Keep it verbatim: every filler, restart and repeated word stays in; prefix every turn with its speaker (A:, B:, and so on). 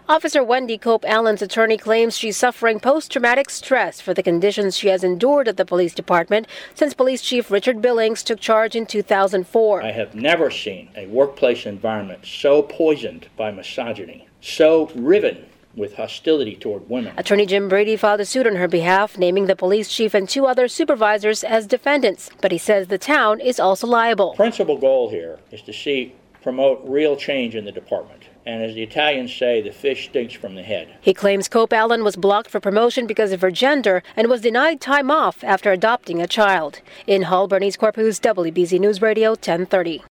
A: Officer Wendy Cope Allen's attorney claims she's suffering post-traumatic stress for the conditions she has endured at the police department since Police Chief Richard Billings took charge in two thousand four.
B: I have never seen a workplace environment so poisoned by misogyny, so riven with hostility toward women.
A: Attorney Jim Brady filed a suit on her behalf, naming the police chief and two other supervisors as defendants, but he says the town is also liable.
B: The principal goal here is to see promote real change in the department. And as the Italians say, the fish stinks from the head.
A: He claims Cope Allen was blocked for promotion because of her gender and was denied time off after adopting a child. In Hull, Bernice Corpus, W B Z News Radio ten thirty.